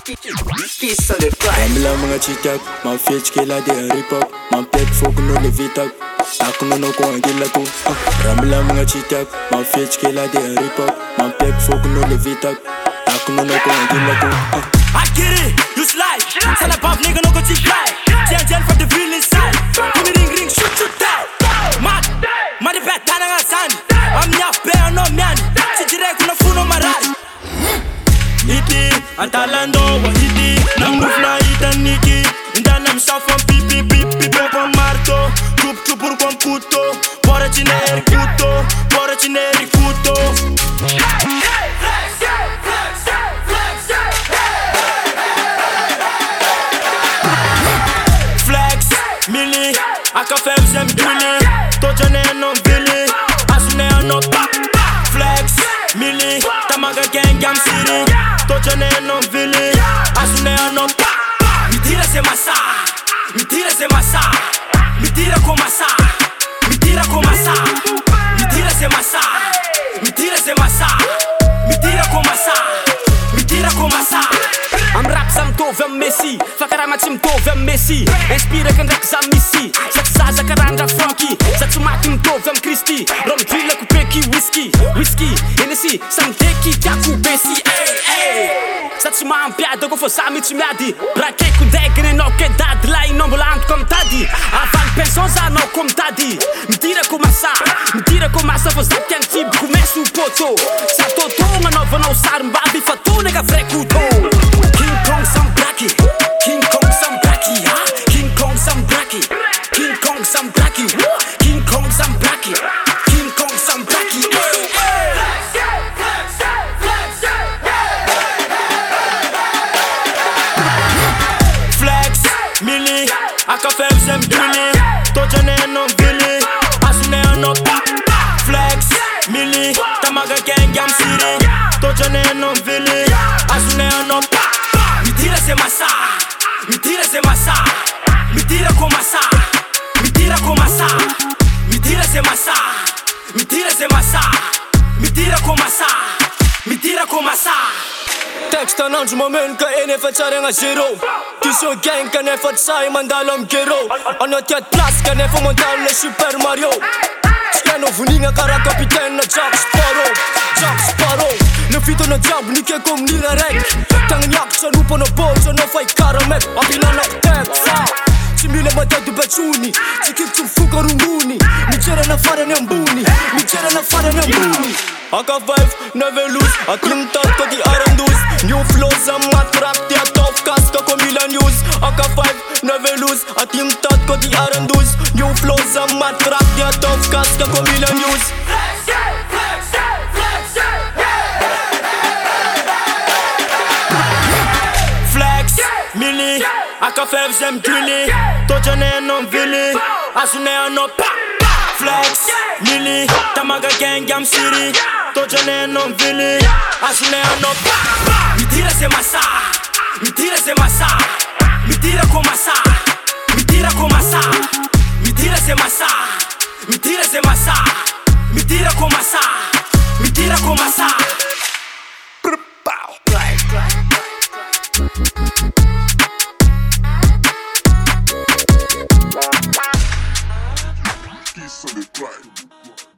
Kissa le fly. Ramila mga chitak, mafetch kila de ripop. Mampek folk no le vitak. Takuno no ko angila tu. Ramila mga chitak, mafetch kila de ripop. Mampek folk no le vitak. Takuno no ko angila tu. I get it, you slide. Sell a pop nigga no go fly. Jen from the real inside. Give me ring shoot down. Mad the bet tana nga san. I'm nyaf bear no man. Chitire kuna funo marari. Iti antalando wa iti. Nam na ita niki. Inda nam safon pipi pipi pepa marto. Chup chupur con puto. Bora chineri puto. Bora chineri puto. Mili, aka fem zem dwili. Tojane non vili. Asune no pop. Flex, mili, tamaga gang gam city. Tojane non vili. Asune no pop. Mi tira se massa. Mi tira se massa. Mi tira con massa. Mi tira con massa. Mi tira se massa. Mi tira se massa. Mi tira con massa. Mi tira con massa. Am rap sam tovy am Messi. Fakarama tsy mitovy am Messi. Inspiraka ndraiky za missy. Sady zaza karandra Franky. Za tsy maty mitovy am Christy. Rô midrila coupeky whisky Hennessy samdeky tiako Bessie. Za tsy mampiady ko fa za mitsy miady. Brakeko ndegny anao ke dady. La inao mbola antoko am tady. Avaly pension za anao ko mitady. Midirako masa fa za tiany tibiko meso poto. Za totogna anaovanao sarim-bavy fa tonaka vrai couteau. King Kong some blacky. King Kong some blacky. King Kong some blacky. King Kong some blacky. King Kong some blacky. King Kong some blacky. Flex, mili, aka fem zem dwili. Tojane non vili. Asune no pop. Flex, mili, tamaga gang gam city. Tojane non vili. Asune no pop. Mi tira se massa. Mi tira se massa. Mi tira con massa. Mi tira con massa. Mi tira se massa. Mi tira se massa. Mi tira con massa. Mi tira con massa. Text an'andro mameloka eny efa tsara agna zero. Kiso gang kanefa tsy sahy mandalo am gero. Anao tiady place kanefa mandalo le Super Mario. Tsy hainao vonigna karaha capitaine Jack Sparrow. Le fitona jiaby nikeko amin'ira raiky. Tagna niakitra lompana bojo anao fa ikarameky. Ampinanako texa tsy mila madady batsony. Tsy kiky tsy mifoka rongony. Mijerana farany ambony. Aka 5, 9 loose. Aty mitady ko di arandozy. New flows am maty rap ty ataovy kasika ko mila news. Aka 5, 9 loose. Aty mitady ko di arandozy. New flows am maty rap ty ataovy kasika ko mila news. Flex, mili, aka fem zem dwili. Tojane non vili. Asune no pop. Flex, mili, tamaga gang gam city. Tojane non vili. Asune no pop. Mi tira se massa. Mi tira se massa. Mi tira con massa. Mi tira con massa. Mi tira se massa. Mi tira se massa. Mi tira con massa. Mi tira con massa. Kissa le fly.